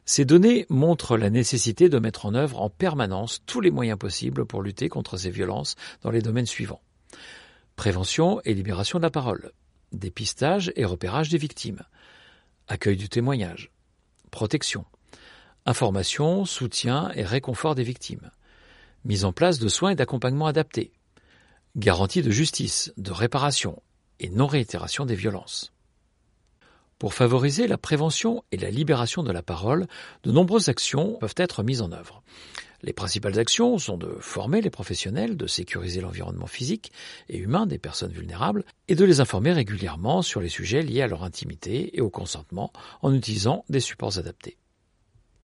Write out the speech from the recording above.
Ces données montrent la nécessité de mettre en œuvre en permanence tous les moyens possibles pour lutter contre ces violences dans les domaines suivants. Prévention et libération de la parole, dépistage et repérage des victimes, accueil du témoignage, protection, information, soutien et réconfort des victimes, mise en place de soins et d'accompagnement adaptés, garantie de justice, de réparation et non-réitération des violences. Pour favoriser la prévention et la libération de la parole, de nombreuses actions peuvent être mises en œuvre. Les principales actions sont de former les professionnels, de sécuriser l'environnement physique et humain des personnes vulnérables et de les informer régulièrement sur les sujets liés à leur intimité et au consentement en utilisant des supports adaptés.